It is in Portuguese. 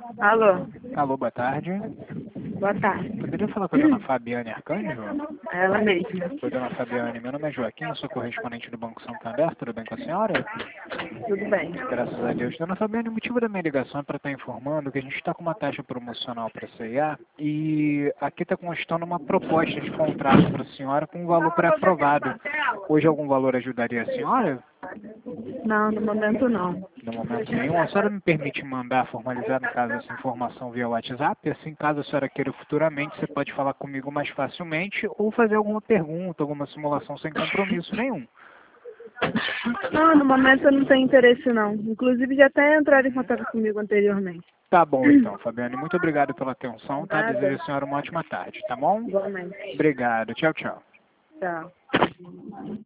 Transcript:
Alô, Alô, boa tarde. boa tarde. Poderia falar com a dona Fabiane Arcanjo? Ela mesma. Oi, dona Fabiane, meu nome é Joaquim, eu sou correspondente do Banco Santander, tudo bem com a senhora? Tudo bem. Graças a Deus. Dona Fabiane, o motivo da minha ligação é para estar informando que a gente está com uma taxa promocional para a CIA e aqui está constando uma proposta de contrato para a senhora com um valor pré-aprovado. Hoje algum valor ajudaria a senhora? Não, no momento não. No momento nenhum. A senhora me permite mandar formalizar, no caso, essa informação via WhatsApp? Assim, caso a senhora queira futuramente, você pode falar comigo mais facilmente ou fazer alguma pergunta, alguma simulação sem compromisso nenhum. Não, no momento eu não tenho interesse não. Inclusive já até entraram em contato comigo anteriormente. Tá bom, então, Fabiane. Muito obrigado pela atenção, tá? Nada. Desejo a senhora uma ótima tarde, tá bom? Igualmente. Obrigado. Tchau, tchau. Tchau.